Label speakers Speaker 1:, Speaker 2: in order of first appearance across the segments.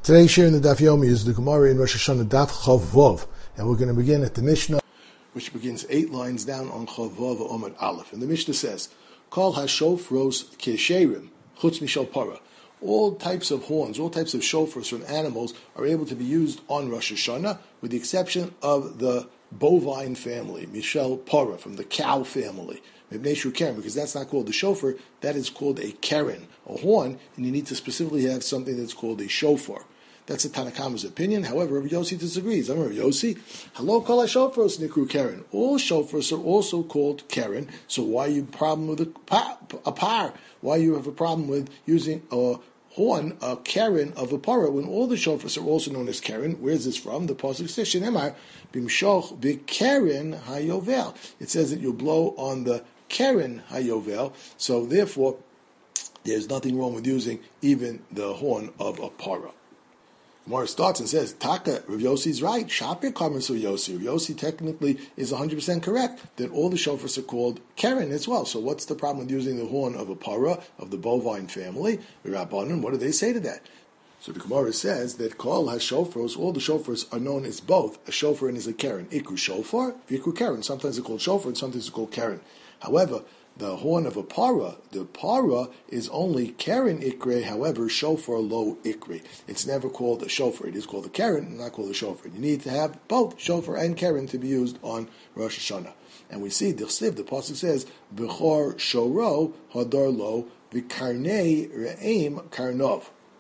Speaker 1: Today's share in the Daf Yomi is the Gemara in Rosh Hashanah Daf Chav Vov, and we're going to begin at the Mishnah, which begins 8 lines down on Chav Vov Omad Aleph. And the Mishnah says, Kol hashofros kesherim chutz mishal para. All types of horns, all types of shofars from animals are able to be used on Rosh Hashanah, with the exception of the bovine family, mishal para, from the cow family. Because that's not called a shofar, that is called a keren, a horn, and you need to specifically have something that's called a shofar. That's the Tanakama's opinion. However, Rabbi Yossi disagrees. I'm Rabbi Yossi. Hello, kol hashofros nikru keren. All shofars are also called keren. So why you have a problem with a par? Why you have a problem with using a horn, a keren of a para, when all the shofars are also known as keren? Where is this from? The pasuk says, "Shenemar bimshoch b'keren hayovel." It says that you blow on the keren hayovel. So therefore, there's nothing wrong with using even the horn of a para. Gemara starts and says, Taka, Rav Yossi is right. Shapir Kamar Rav Yossi. Rav Yossi technically is 100% correct that all the shofars are called keren as well. So what's the problem with using the horn of a para, of the bovine family? Rabbanan, what do they say to that? So the Gemara says that Kol HaShofros, all the shofars are known as both a shofar and as a keren. Ikru shofar, ikru keren. Sometimes they're called shofar and sometimes they're called keren. However, the horn of a para, the para is only keren ikre, however, shofar lo ikre. It's never called a shofar. It is called a keren, not called a shofar. You need to have both shofar and keren to be used on Rosh Hashanah. And we see, the pasuk says, B'chor shoro hadar lo v'karnei re'im karnov.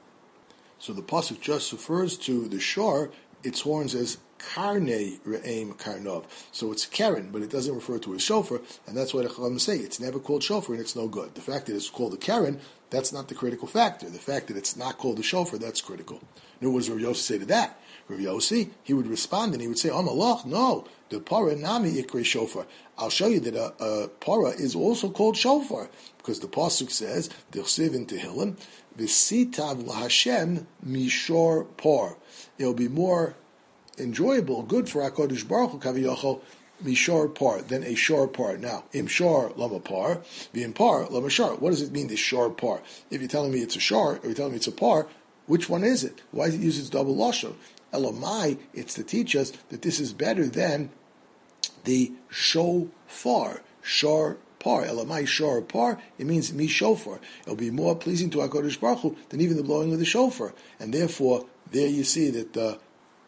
Speaker 1: So the pasuk just refers to the shor, its horns as Karnei Re'em Karnov. So it's keren, but it doesn't refer to a shofar, and that's why the Chachamim say it's never called shofar and it's no good. The fact that it's called a keren, that's not the critical factor. The fact that it's not called a shofar, that's critical. Now, what does Rav Yossi say to that? Rav Yossi, he would respond and he would say, Malach, no, the para nami ikre shofar. I'll show you that a para is also called shofar, because the pasuk says, D'chsiv in Tehillim, V'sitav l'Hashem mishor par. It'll be more enjoyable, good for HaKadosh Baruch Hu Kaviyachol mishor par than a shor par. Now, im shor lama par, v'im par lama shor. What does it mean, this shor par? If you're telling me it's a shor, or you're telling me it's a par, which one is it? Why does it use its double lashon? Elamai, it's to teach us that this is better than the shofar, shor par. Elamai shor par, it means mi shofar. It'll be more pleasing to HaKadosh Baruch Hu than even the blowing of the shofar. And therefore, there you see that the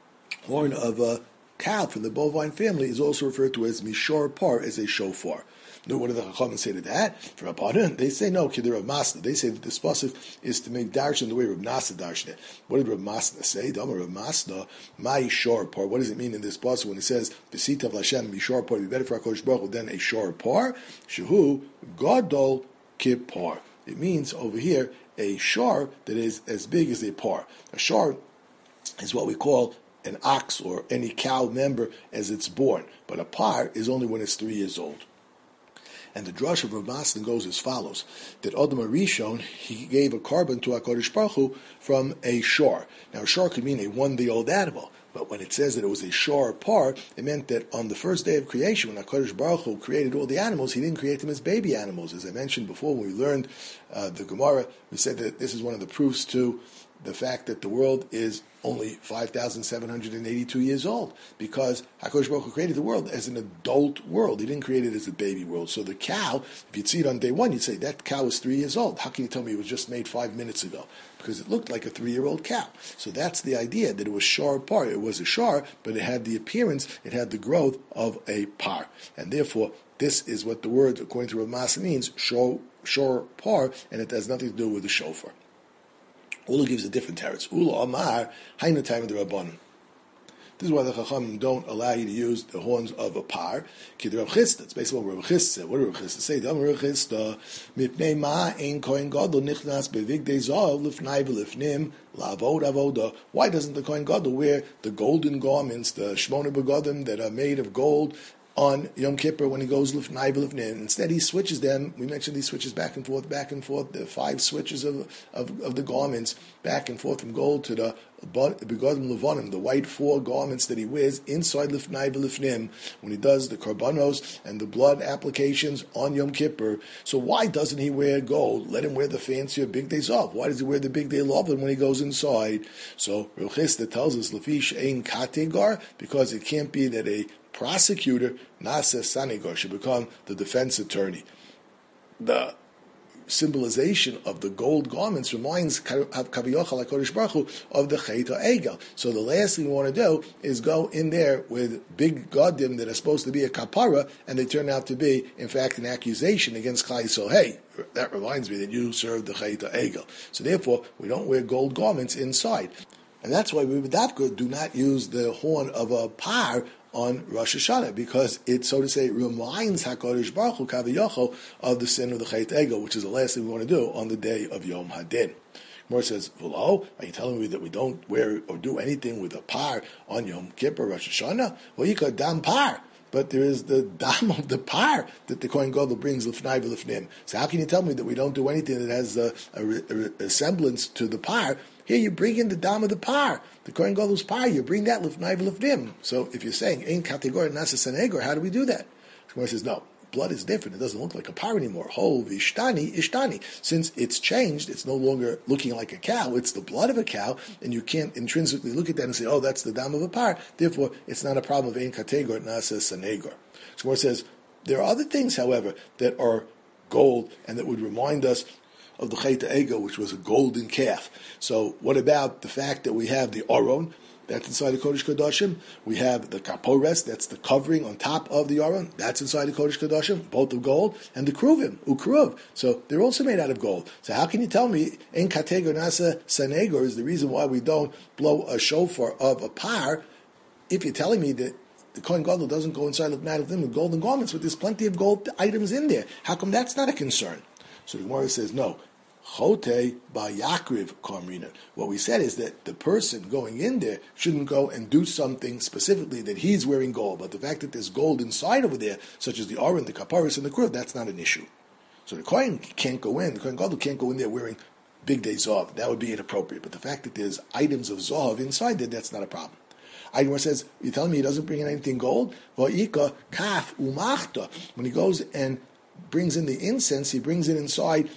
Speaker 1: horn of a cow from the bovine family is also referred to as mishor par, as a shofar. Now, what do the Chachamim say to that? For Rabbanan, they say no, Kidder Rav Masna. They say that this pasuk is to make darshan the way Rav Nasa darshan it. What did Rav Masna say? Dama Rav Masna, my shor par. What does it mean in this pasuk when it says B'sitav Lashem mishor par? It'd be better for HaKadosh Baruch Hu than a shor par. Shehu gadol kippar. It means over here a shor that is as big as a par. A shor is what we call an ox or any cow member as it's born, but a par is only when it's 3 years old. And the drush of Rav Masna goes as follows: that Adam Arishon, he gave a carbon to HaKadosh Baruch Hu from a shor. Now, a shor could mean a 1-day-old animal, but when it says that it was a shor par, it meant that on the first day of creation, when HaKadosh Baruch Hu created all the animals, he didn't create them as baby animals. As I mentioned before, when we learned the Gemara, we said that this is one of the proofs to the fact that the world is only 5,782 years old, because HaKadosh Baruch Hu created the world as an adult world. He didn't create it as a baby world. So the cow, if you'd see it on day one, you'd say, that cow is 3 years old. How can you tell me it was just made 5 minutes ago? Because it looked like a 3-year-old cow. So that's the idea, that it was shor par. It was a shor, but it had the appearance, it had the growth of a par. And therefore, this is what the word, according to Rav Masna, means, shor par, and it has nothing to do with the shofar. Ula gives a different teretz. Ula amar hainu time of the rabbanon. This is why the Chachamim don't allow you to use the horns of a par. Kid Rav Chisda. It's basically what Rav Chisda said. What did Rav Chisda say? Dam Rav Chisda mipnei ma ein kohen gadol nichnas bevigdei zav lifnai v'lifnim lavod avoda. Why doesn't the kohen gadol wear the golden garments, the shmona begadim that are made of gold, on Yom Kippur when he goes lifnai v'lifnim. Instead, he switches them. We mentioned he switches back and forth. The 5 switches of the garments back and forth from gold to the begodim levanim, the white 4 garments that he wears inside lifnai v'lifnim when he does the korbanos and the blood applications on Yom Kippur. So why doesn't he wear gold? Let him wear the fancier big days off. Why does he wear the big day lovin when he goes inside? So Rav Chisda tells us lefish ein kategar, because it can't be that a prosecutor, Nasa Sanigar, should become the defense attorney. The symbolization of the gold garments reminds Kaviyachal HaKadosh Baruch Hu of the Chet HaEgel. So the last thing we want to do is go in there with big godim that are supposed to be a kapara, and they turn out to be, in fact, an accusation against Klal Yisrael. Hey, that reminds me that you served the Chet HaEgel. So therefore, we don't wear gold garments inside. And that's why we B'davka do not use the horn of a par on Rosh Hashanah, because it, so to say, reminds HaKadosh Baruch Hu Kaviyachol of the sin of the Chet Egel, which is the last thing we want to do on the day of Yom Hadin. Gemara says, "V'lo, are you telling me that we don't wear or do anything with a par on Yom Kippur, Rosh Hashanah? Well, you got dam par." But there is the dam of the par that the Kohen Gadol brings l'fnai v'lifnim. So how can you tell me that we don't do anything that has a semblance to the par? Here you bring in the dam of the par, the Kohen Gadol's par. You bring that l'fnai v'lifnim. So if you're saying ein kategor nasa sanegor, how do we do that? The Gemara says no. Blood is different. It doesn't look like a par anymore. Ho ishtani. Since it's changed, it's no longer looking like a cow. It's the blood of a cow, and you can't intrinsically look at that and say, oh, that's the dam of a par. Therefore, it's not a problem of ein kategor nasa sanegor. So it says, there are other things, however, that are gold and that would remind us of the Chet Egel, which was a golden calf. So what about the fact that we have the Aron, that's inside the Kodesh Kodashim? We have the Kapores, that's the covering on top of the Aron, that's inside the Kodesh Kodashim, both of gold, and the Kruvim, Ukruv. So they're also made out of gold. So how can you tell me En Kategor Nasa Sanegor is the reason why we don't blow a shofar of a par, if you're telling me that the Kohen Gadol doesn't go inside of them with golden garments, but there's plenty of gold items in there? How come that's not a concern? So the Gemara says, no. Chote ba yakriv kamrina. What we said is that the person going in there shouldn't go and do something specifically that he's wearing gold, but the fact that there's gold inside over there, such as the Aron, the Kaparis, and the Kruv, that's not an issue. So the Kohen can't go in, the Kohen Gadol can't go in there wearing big day Zahav. That would be inappropriate. But the fact that there's items of Zahav inside there, that's not a problem. Aydemar says, you're telling me he doesn't bring in anything gold? Va'ika kaf umachta. When he goes and brings in the incense, he brings it inside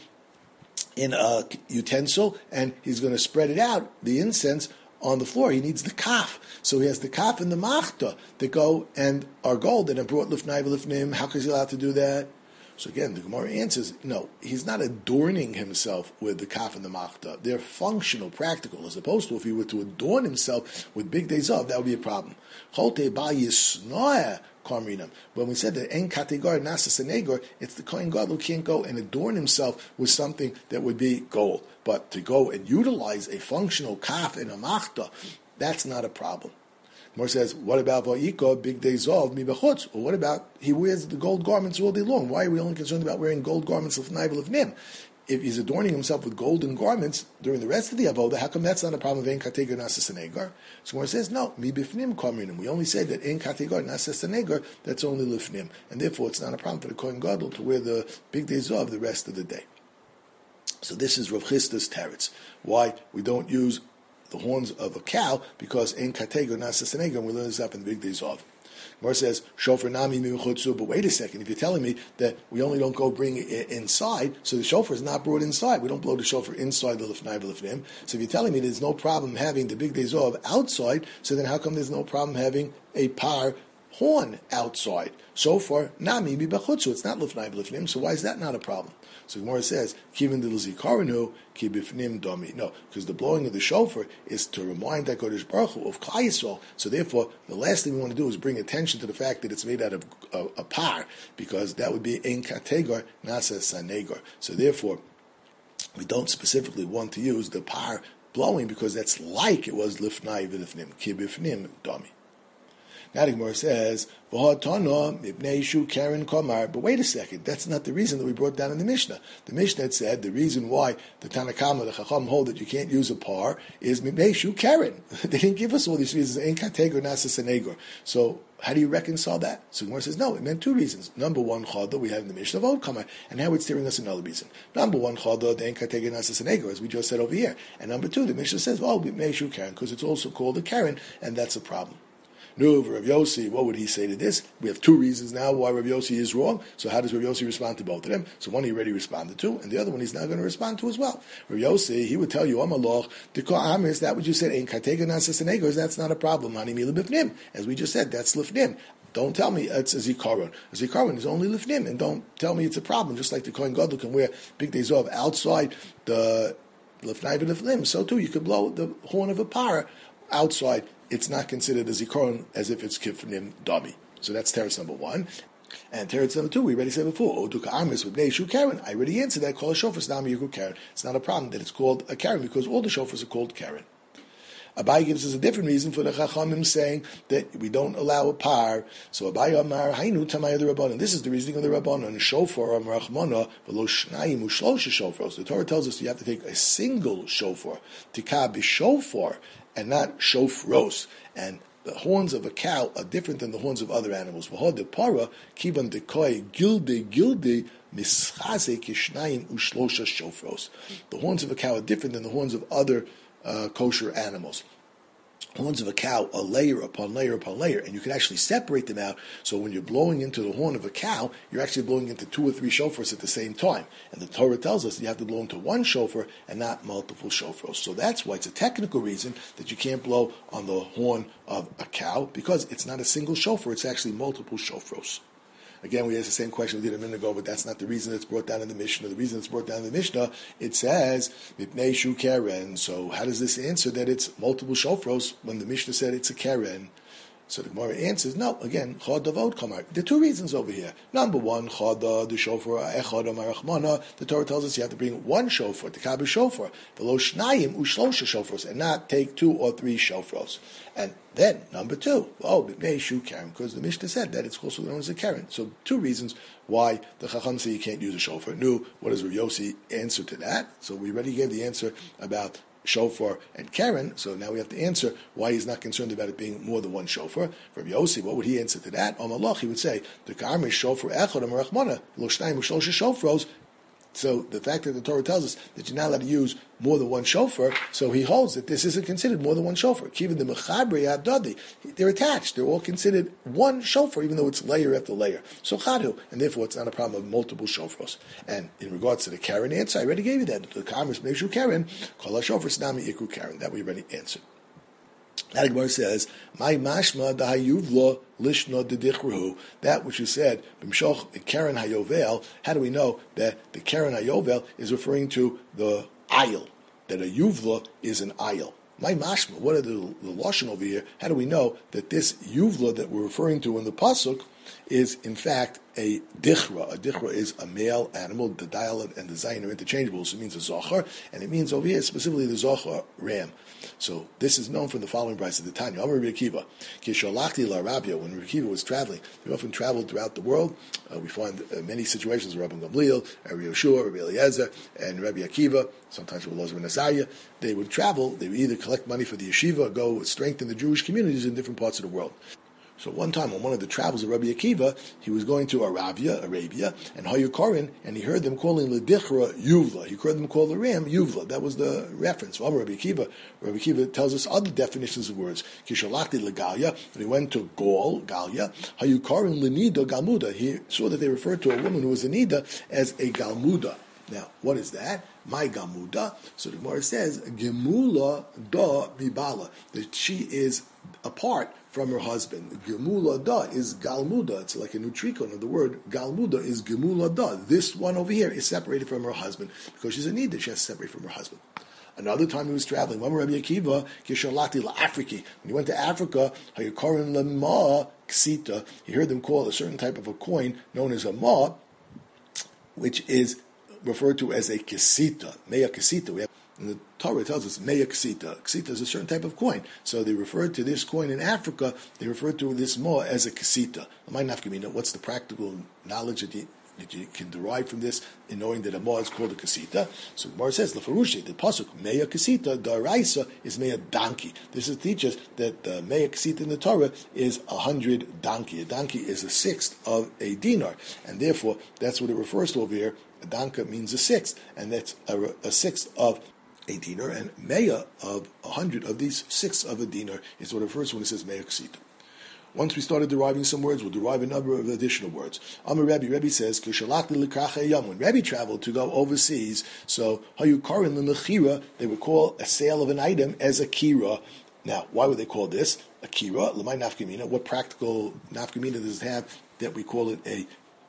Speaker 1: in a utensil, and he's going to spread it out, the incense, on the floor. He needs the kaf. So he has the kaf and the machta that go and are gold and are brought lifnai v'lifnim. How is he allowed to do that? So again, the Gemara answers, no, he's not adorning himself with the kaf and the machta. They're functional, practical, as opposed to if he were to adorn himself with big days of, that would be a problem. Chote ba yisnoah Karminam. When we said that En Kategar Nasa Sanegor, it's the Kohen Gadol who can't go and adorn himself with something that would be gold. But to go and utilize a functional kaf and a machta, that's not a problem. More says, what about Va'ika, big day Zov, mi bechutz? Or what about he wears the gold garments all day long? Why are we only concerned about wearing gold garments of Nim? If he's adorning himself with golden garments during the rest of the avoda, how come that's not a problem of ein kategor nasa sanegar? So when it says no, mi bifnim kamrinim, we only say that ein kategor nasa sanegar, that's only lifnim, and therefore it's not a problem for the Kohen Gadol to wear the big days of the rest of the day. So this is Rav Chisda's teretz. Why we don't use the horns of a cow, because ein kategor nasa sanegar, and we learn this up in the big days of. Gemara says, shofar nami miuchotzu, but wait a second, if you're telling me that we only don't go bring it inside, so the shofar is not brought inside. We don't blow the shofar inside the lifnai v'lifnim. So if you're telling me there's no problem having the big days of outside, so then how come there's no problem having a par horn outside? Shofar nami b'chutzu, it's not lifnai v'lifnim, so why is that not a problem? So Gemara says, Kivin d'l'zikarenu ki bifnim domi. No, because the blowing of the shofar is to remind HaKadosh Baruch Hu of Klal Yisrael. So therefore, the last thing we want to do is bring attention to the fact that it's made out of a par, because that would be ein kategor nasa sanegor. So therefore, we don't specifically want to use the par blowing, because that's like it was lifnai v'lifnim ki bifnim domi. Now the Gemara says, Karen Komar. But wait a second, that's not the reason that we brought down in the Mishnah. The Mishnah had said the reason why the Tanakama, the Chacham, hold that you can't use a par is Mibneshu Karen. They didn't give us all these reasons. Ein Kategor Nasas and Egor. So how do you reconcile that? So Gemara says, no, it meant two reasons. Number one, Chada, we have in the Mishnah of Od Kamar, and now it's telling us another reason. Number one, Chada, the Ein Kategor Nasas and Egor, as we just said over here. And number two, the Mishnah says, well, Mibneshu Karen, because it's also called a Karen, and that's a problem. No, Rav Yossi, what would he say to this? We have two reasons now why Rav Yossi is wrong. So how does Rav Yossi respond to both of them? So one he already responded to, and the other one he's now going to respond to as well. Rav Yossi, he would tell you, Amaloch, that what you said, Ein Katega Nasas Negos, that's not a problem. Hani Mila Bifnim. As we just said, that's Lifnim. Don't tell me it's a Zikaron. A Zikaron is only Lifnim, and don't tell me it's a problem. Just like the Kohen Gadol can wear big days off outside the Lifnai Lifnim, so too you could blow the horn of a parrot outside. It's not considered a zikaron as if it's kifnim dami. So that's teretz number one. And teretz number two, we already said before, Oduka Amis with Neishu Karen. I already answered that, call a shofar Nami Yiku Karen. It's not a problem that it's called a Karen because all the shofars are called Karen. Abai gives us a different reason for the Chachamim saying that we don't allow a par. So Abai Amar Hainu Tamaya the Rabbanon. This is the reasoning of the Rabbanon. Shofar Amar Rachmana v'lo shnayim u'shlosha shofros. The Torah tells us you have to take a single shofar, tikah b'shofar, and not shofros. And the horns of a cow are different than the horns of other animals. V'hod de para kivan dekoi gilde mischaze kishnayim u'shlosha shofros. The horns of a cow are different than the horns of other kosher animals. Horns of a cow are layer upon layer upon layer, and you can actually separate them out. So when you're blowing into the horn of a cow, you're actually blowing into two or three shofars at the same time. And the Torah tells us you have to blow into one shofar and not multiple shofars. So that's why it's a technical reason that you can't blow on the horn of a cow, because it's not a single shofar, it's actually multiple shofars. Again, we asked the same question we did a minute ago, but that's not the reason it's brought down in the Mishnah. The reason it's brought down in the Mishnah, it says, Mipnei Shu Keren. So how does this answer that it's multiple shofros when the Mishnah said it's a Keren? So the Gemara answers, no, again, Chad Davod Kamar. There are two reasons over here. Number one, Chada, the shofar, Echad Amarachmana. The Torah tells us you have to bring one shofar, the Kabbah shofar, V'lo Shnayim Ushlosha shofros, and not take two or three shofros. And then, number two, B'nei Shu Karen, because the Mishnah said that it's also known as a Karen. So two reasons why the Chacham say you can't use a shofar. New, what does Rav Yossi answer to that? So we already gave the answer about shofar and Karen, so now we have to answer why he's not concerned about it being more than one shofar. For Yossi, what would he answer to that? Amalach, he would say, the Karm is shofar echad amarachmana, lo shnayim u'shlosha shofros. So the fact that the Torah tells us that you're not allowed to use more than one shofar, so he holds that this isn't considered more than one shofar. Even the mechabre adadi, they're attached. They're all considered one shofar, even though it's layer after layer. So chadu, and therefore it's not a problem of multiple shofars. And in regards to the Karen answer, I already gave you that. The Karm is Meishu Karen, kol ha-shofar snami iku Karen. That we already answered. That Gemara says, "My mashma dahayuvla lishna dedichruhu." That which you said, b'mshoch Karen hayovel. How do we know that the Karen hayovel is referring to the aisle? That a yuvla is an aisle. My mashma. What are the lashon over here? How do we know that this yuvla that we're referring to in the pasuk is in fact a dichra? A dichra is a male animal. The dial and the zayin are interchangeable, so it means a zochar, and it means over here specifically the zochar ram. So this is known from the following brayso of the Tanya. Amar Rabbi Akiva, Kishalachti la Rabia. When Rabbi Akiva was traveling, we often traveled throughout the world. We find many situations where Rabbi Gamliel, Rabbi Yoshua, Rabbi Eliezer, and Rabbi Akiva, sometimes with Elazar ben Azariah, they would travel. They would either collect money for the yeshiva, or go strengthen the Jewish communities in different parts of the world. So one time on one of the travels of Rabbi Akiva, he was going to Arabia, and Hayukorin, and he heard them calling the Dichra Yuvla. He heard them call the ram Yuvla. That was the reference. Well, Rabbi Akiva tells us other definitions of words. Kishalakti Legalia, when he went to Galia, Hayukorin Lenida Galmuda. He saw that they referred to a woman who was a Nida as a Galmuda. Now, what is that? My Galmuda. So the Gemara says, Gemula da Mibala, that she is apart from her husband. Gemula da is Galmuda. It's like a nutricon of the word. Galmuda is Gemula da. This one over here is separated from her husband because she's a Nida. She has to separate from her husband. Another time he was traveling, Rabbi Akiva, Kishalati la Afriki. When he went to Africa, Hayukorin lema ksita. He heard them call a certain type of a coin known as a ma, which is referred to as a kesita, mea kesita. in the Torah it tells us Meya Ksita. Ksita is a certain type of coin. So they referred to this coin in Africa, they referred to this more as a Ksita. What's the practical knowledge that you can derive from this in knowing that a moa is called a kasita? So the Gemara says, Lefarushi, the pasuk meya kasita, daraisa is meya donkey. This teaches that the meya kasita in the Torah is 100 donkey. A donkey is a sixth of a dinar, and therefore that's what it refers to over here. A danka means a sixth, and that's a sixth of a dinar, and meya of 100 of these sixths of a dinar is what it refers to when it says meya kasita. Once we started deriving some words, we'll derive a number of additional words. Amar Rebbe says, when Rebbe traveled to go overseas, so hayukarin l'mechira, they would call a sale of an item as a kira. Now, why would they call this a kira? L'may nafkamina. What practical nafkamina does it have that we call it a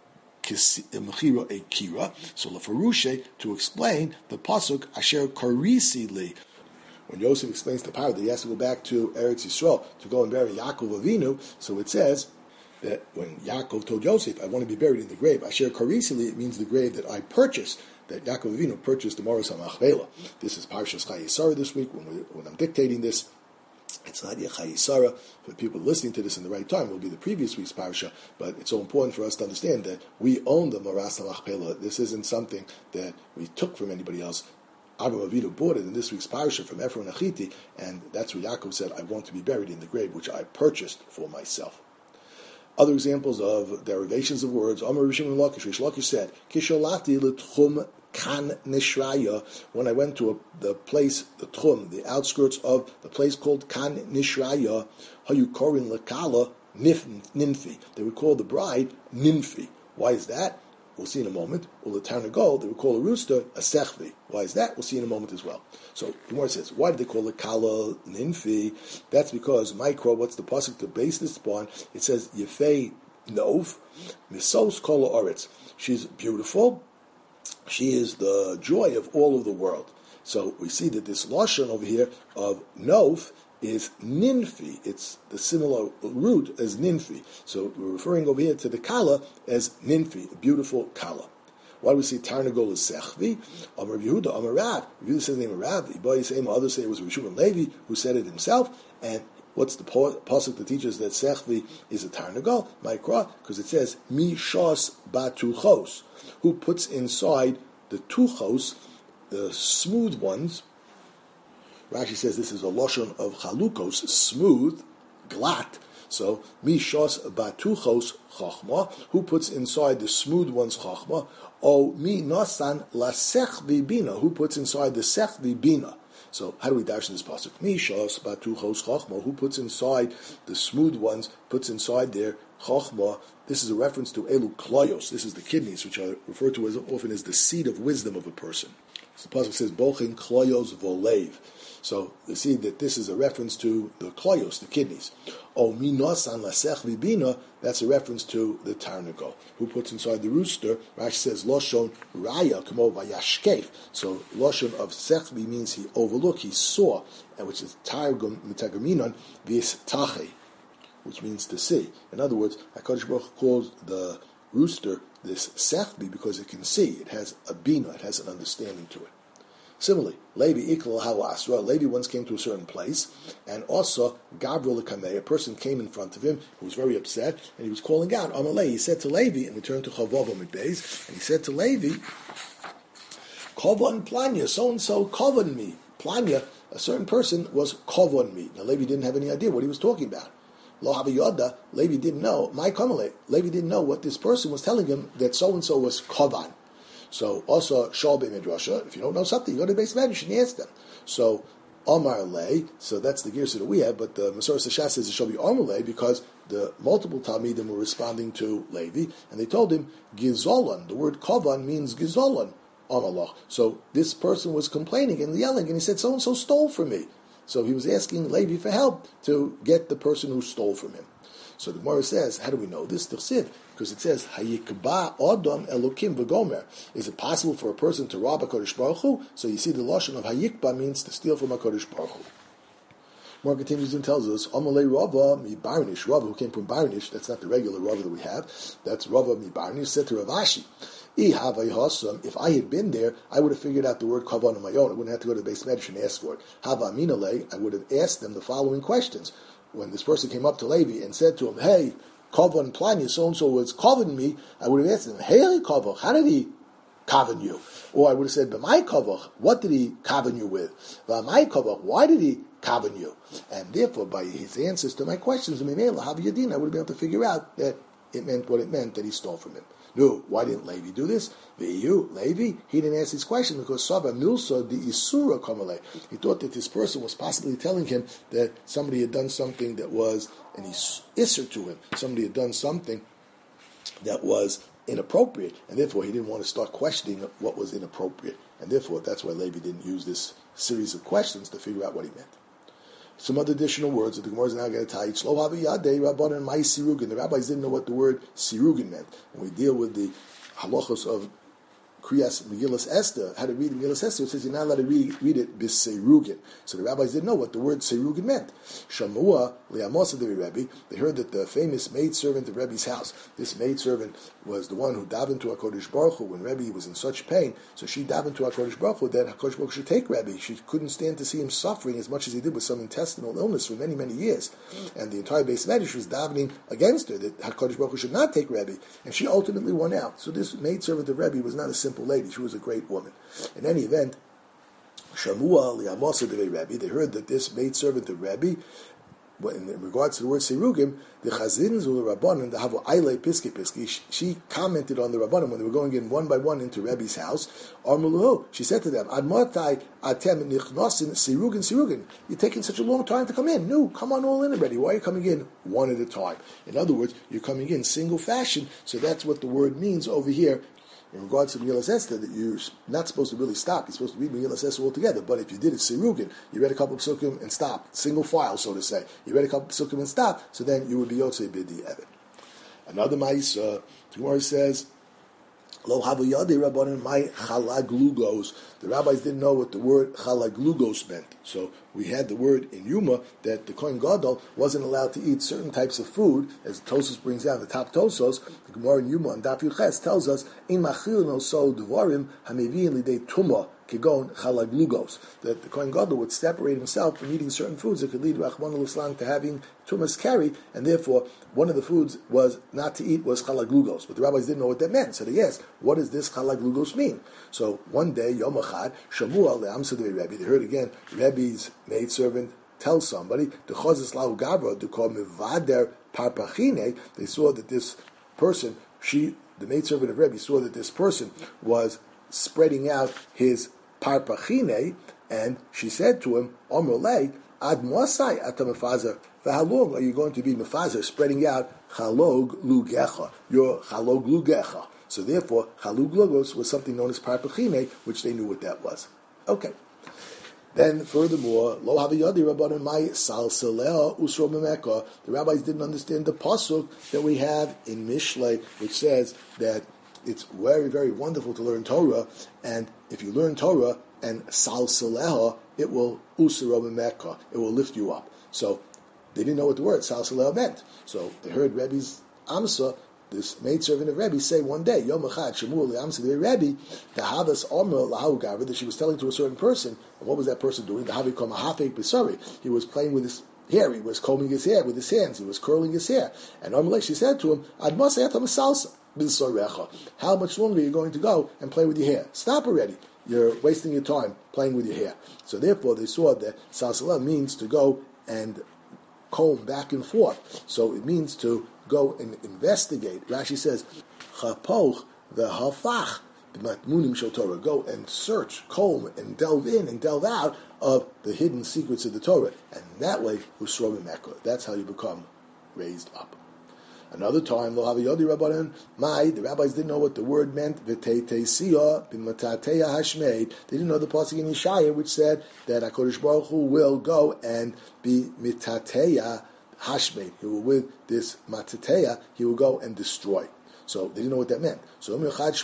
Speaker 1: mechira, a kira? So lefarushe, to explain the pasuk asher karisi li. When Yosef explains to Paro that he has to go back to Eretz Yisrael to go and bury Yaakov Avinu, so it says that when Yaakov told Yosef, I want to be buried in the grave, Asher Karisili, it means the grave that I purchased, that Yaakov Avinu purchased the Moros HaMachpelah. This is Parshas Chayei this week, when I'm dictating this. It's not yet Chayei for people listening to this in the right time. It will be the previous week's Parsha, but it's so important for us to understand that we own the Moros HaMachpelah. This isn't something that we took from anybody else. Avraham Avinu bought it in this week's parsha from Ephron Achiti, and that's where Yaakov said, I want to be buried in the grave, which I purchased for myself. Other examples of derivations of words, Amar Rishon Lakish, Rish Lakish said, Kisholati l'tchum kan nishraya, when I went to the place, the tchum, the outskirts of the place called kan nishraya, hayu korin l'kala ninfi. They would call the bride ninfi. Why is that? We'll see in a moment. Well, the Tarnagol, they would call a rooster a sechvi. Why is that? We'll see in a moment as well. So the Gemara says, why did they call it kala ninfi? That's because Micro, what's the pasuk to base this upon? It says Yefei Nov Misos Kol Oretz. She's beautiful. She is the joy of all of the world. So we see that this lashon over here of Nov is ninfi. It's the similar root as ninfi. So we're referring over here to the kala as ninfi, a beautiful kala. Why do we say Tarnagol is sechvi? Amar Yehuda, Amar Rav. Yehuda says the name of Rav. Others say it was Rishon Levi who said it himself. And what's the pasuk that teaches that sechvi is a Tarnagol? Ma'ikra, because it says Mi Shas Batuchos, who puts inside the tuchos, the smooth ones. Rashi says this is a loshon of chalukos, smooth, glatt. So, mishos batuchos chachma, who puts inside the smooth one's chachma, o mi nasan lasechvi bina, who puts inside the sechvi bina. So, how do we dash in this pasuk? Mishos batuchos chachma, who puts inside the smooth ones, puts inside their chachma. This is a reference to elu kloyos. This is the kidneys, which are referred to as often as the seed of wisdom of a person. So the pasuk says bochin kloyos volev. So you see that this is a reference to the kloyos, the kidneys. O minosan lasech vibina, that's a reference to the tarnagol, who puts inside the rooster. Rashi says loshon raya kamo vayashkef. So loshon of sechvi means he overlooked, he saw, and which is targum mitagaminon vis tache, which means to see. In other words, HaKadosh Baruch Hu calls the rooster this sechvi because it can see. It has a bina, it has an understanding to it. Similarly, Levi Ikla Hawasra, Levi once came to a certain place, and also Gabriel Kameh, a person came in front of him who was very upset, and he was calling out, Amalei. He said to Levi, and we turn to Chavav Midbeis, and he said to Levi, Kovon Planya, so-and-so covered me. Planya, a certain person, was kovon me. Now Levi didn't have any idea what he was talking about. Lo Haviyoda, Levi didn't know, my Kamalei, Levi didn't know what this person was telling him, that so-and-so was kovan. So also Shal Midrasha, if you don't know something, you go to the base medrash and you ask them. So Amar Lei, so that's the gears that we have, but the Masorah Shas says it shall be Amar Lei because the multiple Talmidim were responding to Levi, and they told him Gizolan. The word Kovan means Gizolan, Amalach. So this person was complaining and yelling, and he said, so and so stole from me. So he was asking Levi for help to get the person who stole from him. So the Gemara says, how do we know this? Because it says, Hayikba Adam Elokim v'gomer. Is it possible for a person to rob HaKadosh Baruch Hu? So you see the lashon of Hayikba means to steal from HaKadosh Baruch Hu. More continues and tells us, Amalei Rava mi Barnish, Rava who came from Barnish, that's not the regular Rava that we have, that's Rava mi Barnish, said to Rav Ashi, If I had been there, I would have figured out the word kavan on my own. I wouldn't have to go to the base medrash and ask for it. Hava aminale, I would have asked them the following questions. When this person came up to Levi and said to him, "Hey, kavan planya, so and so was kavan me," I would have asked him, "Hey, kavach, how did he kavan you?" Or I would have said, "B'may kavach, what did he kavan you with? B'may kavach, why did he kavan you?" And therefore, by his answers to my questions, I would have been able to figure out that it meant what it meant that he stole from him. No, why didn't Levi do this? Levi, he didn't ask his question because Saba Milsa the Isura Kamale. He thought that this person was possibly telling him that somebody had done something that was an Isser to him. Somebody had done something that was inappropriate, and therefore he didn't want to start questioning what was inappropriate. And therefore, that's why Levi didn't use this series of questions to figure out what he meant. Some other additional words that the Gemara is now going to tell you. The rabbis didn't know what the word sirugin meant. When we deal with the halachos of Kriyas Megillas Esther, how to read Megillas Esther, it says you're not allowed to read it b'seirugin. So the rabbis didn't know what the word seirugin meant. Shamua li'amosa de Rebbe, they heard that the famous maidservant of Rebbe's house, this maidservant was the one who davened to HaKadosh Baruch Hu when Rebbe was in such pain, so she davened to HaKadosh Baruch Hu that HaKadosh Baruch Hu should take Rebbe. She couldn't stand to see him suffering as much as he did with some intestinal illness for many, many years. And the entire base Medrash was davening against her, that HaKadosh Baruch Hu should not take Rebbe, and she ultimately won out. So this maidservant of Rebbe was not a simple lady, she was a great woman. In any event, Shamua li'amosa de Rebbe, they heard that this maidservant of Rebbe, in regards to the word Sirugim, the Chazin Zul Rabbanan, the Havu Aile Piski Piski, she commented on the Rabbanan when they were going in one by one into Rebbe's house. Armuluhu, she said to them, Admatai Atem Nichnosin Sirugin Sirugin. You're taking such a long time to come in. No, come on all in already. Why are you coming in one at a time? In other words, you're coming in single fashion. So that's what the word means over here. In regards to Megillas Esther, that you're not supposed to really stop. You're supposed to read Megillas Esther altogether. But if you did it Sirugin, you read a couple of psukim and stopped, single file, so to say. You read a couple of psukim and stopped, so then you would be Yotzei B'di Evet. Another Ma'isa, the Gemara says, Lo havu yadei rabbanan my chalaglugos. The rabbis didn't know what the word chalaglugos meant. So we had the word in Yuma that the Kohen Gadol wasn't allowed to eat certain types of food, as Tosos brings down the top Tosos. The Gemara in Yuma on Daf Yuches tells us, "In machil no so dvarim hamivin lidei tuma kigon chalaglugos." That the Kohen Gadol would separate himself from eating certain foods that could lead Rachmana litzlan to having tumas carry, and therefore one of the foods was not to eat was chalaglugos. But the rabbis didn't know what that meant, so they asked, "What does this chalaglugos mean?" So one day, Yom Echad, Shamua le'amsa de Rebbe, they heard again Rebbe's maidservant tell somebody, the chazis lau gavra to call mivader parpachine. They saw that this person, the maidservant of Rebbe, saw that this person was spreading out his parpachine, and she said to him, Omrolei, ad mosai atamafazer. For how long are you going to be mefazer, spreading out chalog lugecha, your chalog lugecha? So therefore, chalug lugos was something known as parpachine, which they knew what that was. Okay. Then, furthermore, lo haviyadi rabbanon my salsaleh usro memeka. The rabbis didn't understand the pasuk that we have in Mishlei, which says that it's very, very wonderful to learn Torah, and if you learn Torah and salsaleha, it will usro memeka. It will lift you up. So they didn't know what the word salsaleha meant. So they heard Rebbe's amsa, this maidservant of Rebbe, say one day, Yom Echad, Shemua li'amsa de Rebbe, the havas omer lahu gavra, that she was telling to a certain person. And what was that person doing? The havi kama hafei pisari. He was playing with his hair. He was combing his hair with his hands. He was curling his hair. And Amalek, she said to him, Ad masayata salsa b'sorecha. How much longer are you going to go and play with your hair? Stop already. You're wasting your time playing with your hair. So therefore, they saw that salsala means to go and comb back and forth. So it means to go and investigate. Rashi says, Chapoch v'hafach b'matmunim shel Torah. Go and search, comb, and delve in and delve out of the hidden secrets of the Torah. And that way, usro memeka. That's how you become raised up. Another time, lo haviyodi rabbanan mai, the rabbis didn't know what the word meant, v'teitesia b'matateya hashmeid. They didn't know the pasuk in Yeshaya, which said that HaKadosh Baruch Hu will go and be mitateya hashmeid. He will, with this matateya, he will go and destroy. So they didn't know what that meant. So one time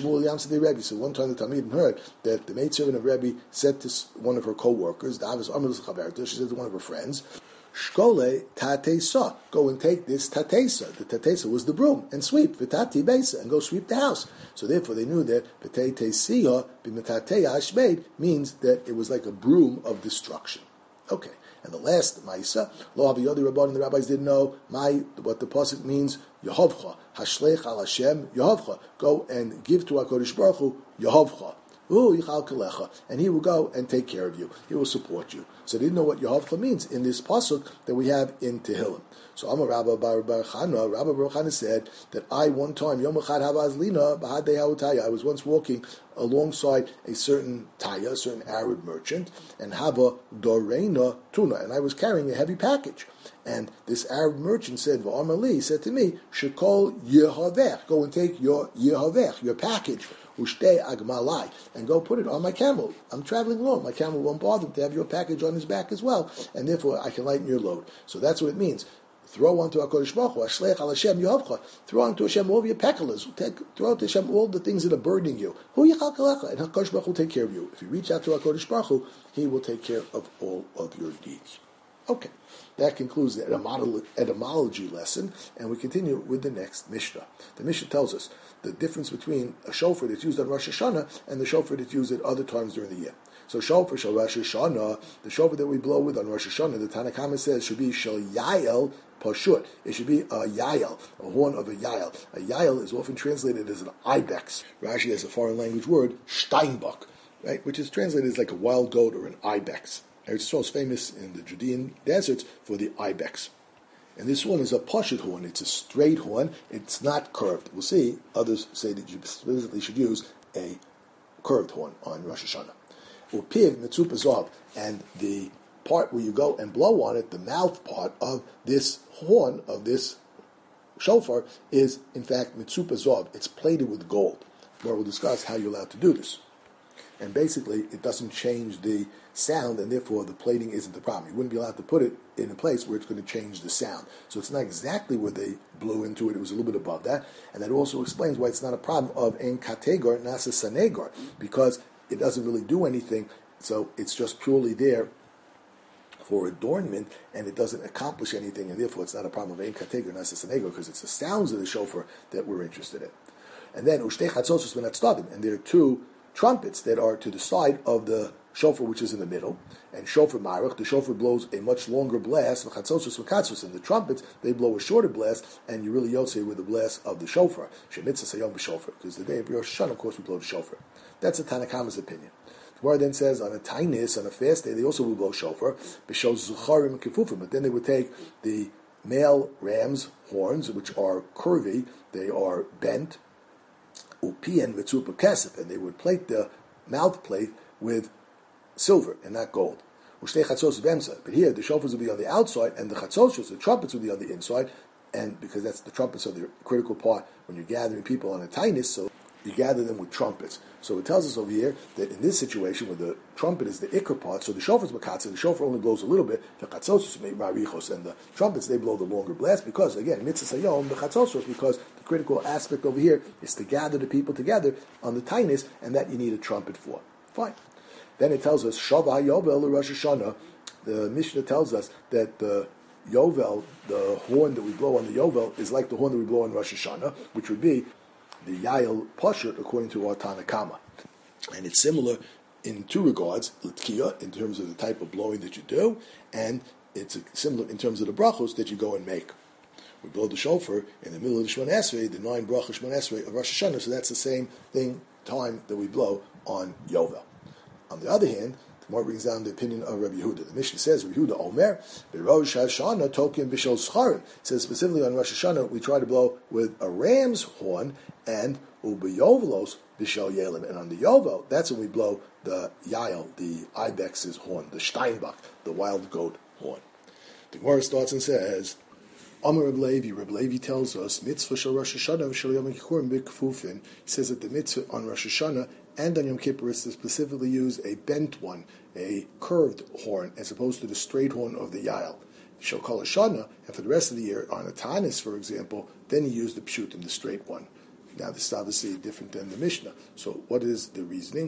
Speaker 1: the Talmidim heard that the maidservant of Rebbe said to one of her co-workers, she said to one of her friends, Shkole tatesa. Go and take this tatesa. The tatesa was the broom, and sweep v'tati besa, and go sweep the house. So therefore they knew that v'tei tesia b'metateya hashmeid means that it was like a broom of destruction. Okay. And the last Maisa, Lo Haviyodi Rabban, and the rabbis didn't know what the pasuk means. Yehovcha Hashlech al Hashem Yehovcha. Go and give to HaKadosh Baruch Hu Yehovcha. And he will go and take care of you. He will support you. So they didn't know what Yehovcha means in this pasuk that we have in Tehillim. So Amar Rabba Bar Chana, Rabba Bar Chana said that I one time Yom Echad Havazlina Bahadei Hautaya. I was once walking alongside a certain Taya, a certain Arab merchant, and Hava Doreina Tuna, and I was carrying a heavy package. And this Arab merchant said, V'Amali, said to me, Shekol Yehavech, go and take your Yehavech, your package, Ushtei Agmalai, and go put it on my camel. I'm traveling along. My camel won't bother to have your package on his back as well, and therefore I can lighten your load. So that's what it means. Throw onto HaKadosh Baruch Hu, Ashlech al Hashem Yehovcha. Throw onto Hashem all of your pekalas. Throw onto Hashem all the things that are burdening you. Hu Yichalkalecha, and HaKadosh Baruch Hu will take care of you. If you reach out to HaKadosh Baruch Hu, He will take care of all of your needs. Okay, that concludes the etymology lesson, and we continue with the next Mishnah. The Mishnah tells us the difference between a shofar that's used on Rosh Hashanah and the shofar that's used at other times during the year. So shofar shel Rosh Hashanah, the shofar that we blow with on Rosh Hashanah, the Tanna Kama says should be shel Yael Pashut. It should be a Yael, a horn of a Yael. A Yael is often translated as an ibex. Rashi has a foreign language word, Steinbock, right, which is translated as like a wild goat or an ibex. Eretz Yisrael is famous in the Judean deserts for the ibex. And this one is a pashut horn. It's a straight horn. It's not curved. We'll see. Others say that you specifically should use a curved horn on Rosh Hashanah. Upiv mitzupa zav, and the part where you go and blow on it, the mouth part of this horn, of this shofar, is in fact mitzupa zav. It's plated with gold. Where we'll discuss how you're allowed to do this. And basically, it doesn't change the sound, and therefore the plating isn't the problem. You wouldn't be allowed to put it in a place where it's going to change the sound. So it's not exactly where they blew into it. It was a little bit above that. And that also explains why it's not a problem of en kategor nasa sanegor, because it doesn't really do anything. So it's just purely there for adornment, and it doesn't accomplish anything, and therefore it's not a problem of en kategor nasa sanegor, because it's the sounds of the shofar that we're interested in. And then ushtei chatzosos v'natzdadim, and there are two trumpets that are to the side of the shofar, which is in the middle, and shofar marach, the shofar blows a much longer blast, v'chatzotzus v'katzos, and the trumpets, they blow a shorter blast, and you really yotzei with the blast of the shofar, shemitzah sayom b'shofar, because the day of Rosh Hashanah, of course, we blow the shofar. That's the Tanna Kama's opinion. The Gemara then says, on a tainis, on a fast day, they also will blow shofar, b'shos zucharim and kefufim, but then they would take the male ram's horns, which are curvy, they are bent, upi and mitzupa kesef, and they would plate the mouth plate with silver and not gold. But here the shofars will be on the outside, and the chatzos, the trumpets, will be on the inside, and because that's the trumpets are the critical part when you're gathering people on a tainis, so you gather them with trumpets. So it tells us over here that in this situation, where the trumpet is the ikr part, so the shofar's makatza, the shofar only blows a little bit, the chatzos marichos, and the trumpets, they blow the longer blast, because again, mitzvah sayom, the chatzos, because the critical aspect over here is to gather the people together on the tainis, and that you need a trumpet for. Fine. Then it tells us, Shavah Yovel Rosh Hashanah. The Mishnah tells us that the Yovel, the horn that we blow on the Yovel, is like the horn that we blow on Rosh Hashanah, which would be the Yael Pashut, according to our Tanna Kama. And it's similar in two regards, L'tkiya, in terms of the type of blowing that you do, and it's similar in terms of the brachos that you go and make. We blow the shofar in the middle of the Shemon Esrei, the 9 brachos Shemon Esrei of Rosh Hashanah, so that's the same time that we blow on Yovel. On the other hand, the Gemara brings down the opinion of Rabbi Yehuda. The Mishnah says, Rabbi Yehuda Omer, Rosh Hashanah tokim b'shel scharim. It says specifically on Rosh Hashanah, we try to blow with a ram's horn, and u'b'yovelos b'shel yelim. And on the Yovel, that's when we blow the Yael, the ibex's horn, the Steinbach, the wild goat horn. The Gemara starts and says, Amar Reb Levi tells us, mitzvah shel Rosh Hashanah v'shel Yom Kippurim b'kfufin. He says that the mitzvah on Rosh Hashanah and on Yom Kippur is to specifically use a bent one, a curved horn, as opposed to the straight horn of the Yael. Shel Kol Hashanah, and for the rest of the year, on a Tanis, for example, then you use the pshutim, the straight one. Now, this is obviously different than the Mishnah. So, what is the reasoning? The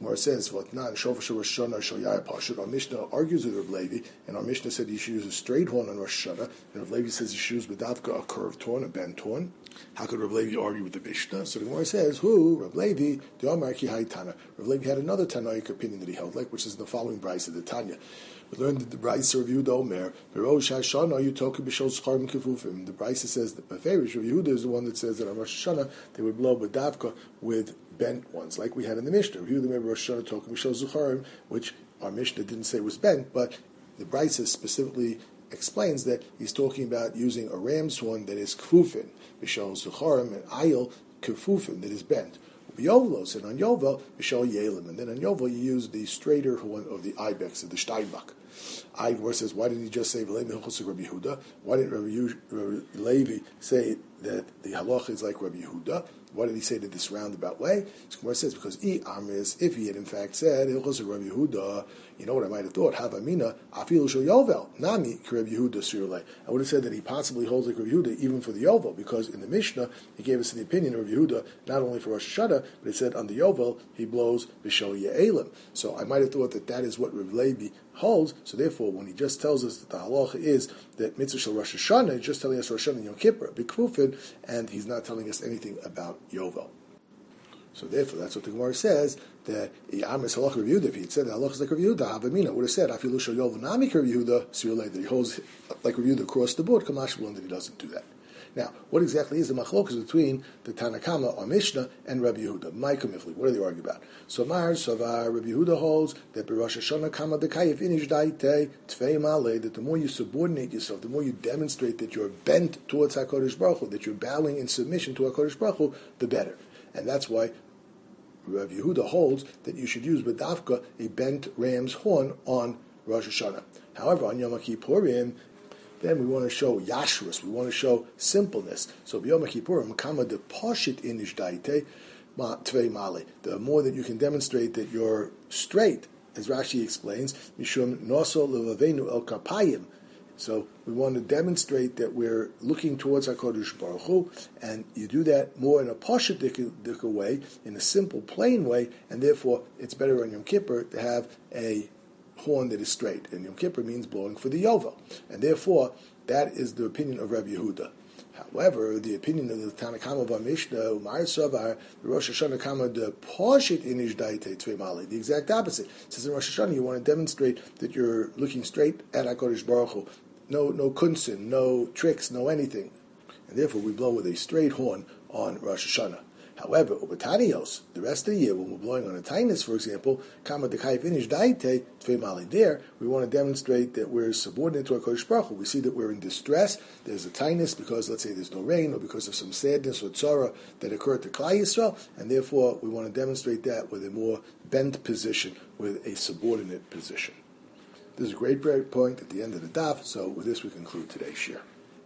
Speaker 1: Gemara says, "V'atnan shofar Rosh Hashanah shel Yair Pashut." Our Mishnah argues with Rav Levi, and our Mishnah said you should use a straight horn on Rosh Hashanah, and Rav Levi says you should use b'davka a curved horn, a bent horn. How could Rav Levi argue with the Mishnah? So the Gemara says, "Who Rav Levi? The Amar Ki Hai Tana." Rav Levi had another Tanaic opinion that he held, which is the following brayso of the Tanya. We learned that the brayso of Yehuda Omer, "Rosh Hashanah you talking b'shol zcharim kefufim." The brayso says that Beferish Rav Yehuda is the one that says that on Rosh Hashanah they would blow b'davka with bent ones, like we had in the Mishnah. Rav Yehuda remember Rosh Hashanah talking b'shol zcharim, which our Mishnah didn't say was bent, but the brayso specifically explains that he's talking about using a ram's horn that is kfufin, b'shol zucharim, and ayil kfufin that is bent. Yovelos, and on Yovel, b'shol yelim, and then on Yovel you use the straighter horn of the ibex, of the steinbach. Ivor says, why didn't he just say Rabbi Yehuda? Why didn't Rabbi Levi say that the halacha is like Rabbi Yehuda? Why did he say it this roundabout way? So Gemara says, because if he had in fact said Hilchos Rabbi Yehuda, you know what I might have thought? Havamina afilu shel Yovel nami Rabbi Yehuda sirulei. I would have said that he possibly holds like Rabbi Yehuda even for the Yovel, because in the Mishnah he gave us the opinion of Rabbi Yehuda not only for Rosh Hashanah, but it said on the Yovel he blows b'shol ye'elim. So I might have thought that that is what Rabbi Levi holds. So therefore, when he just tells us that the halacha is that mitzvah shel Rosh Hashanah, he's just telling us Rosh Hashanah and Yom Kippur, b'kfufin, and he's not telling us anything about Yovel. So therefore, that's what the Gemara says, that if he had said that halacha is like Rav Yehuda, Havamina would have said afilu shel Yovel nami Rav Yehuda sirulei, that he holds like Rav Yehuda across the board, kamash b'lon, that he doesn't do that. Now, what exactly is the machlokas between the Tanakama or Mishnah and Rabbi Yehuda? Ma'ika Mifli, what do they argue about? So Mar Savar, Rabbi Yehuda holds that Rosh Hashanah Kama Dekayif Inish Daite Tvei Maleh, that the more you subordinate yourself, the more you demonstrate that you're bent towards HaKadosh Baruch Hu, that you're bowing in submission to HaKadosh Baruch Hu, the better. And that's why Rabbi Yehuda holds that you should use B'davka, a bent ram's horn, on Rosh Hashanah. However, on Yom Kippurim, then we want to show yashrus, we want to show simpleness. So b'yom kippurim, kama de poshit inish daite tvei male. The more that you can demonstrate that you're straight, as Rashi explains, mishum noso levavenu el kapayim. So we want to demonstrate that we're looking towards HaKadosh Baruch Hu, and you do that more in a poshet way, in a simple, plain way, and therefore it's better on Yom Kippur to have a horn that is straight, and Yom Kippur means blowing for the Yovel, and therefore that is the opinion of Rabbi Yehuda. However, the opinion of the Tanakama of Mishnah, Umar Savar, the Rosh Hashanah Kama de Poshit Inish Daite Tvei Male, the exact opposite. It says in Rosh Hashanah you want to demonstrate that you're looking straight at HaKadosh Baruch Hu, no kunsin, no tricks, no anything, and therefore we blow with a straight horn on Rosh Hashanah. However, Ubatanios, the rest of the year, when we're blowing on a tainus, for example, Kama Dekayif Inish Daite Tvei Male, there we want to demonstrate that we're subordinate to HaKadosh Baruch Hu. We see that we're in distress. There's a tainus because, let's say, there's no rain, or because of some sadness or tzara that occurred to Klal Yisrael, and therefore we want to demonstrate that with a more bent position, with a subordinate position. This is a great point at the end of the daf. So with this, we conclude today's share.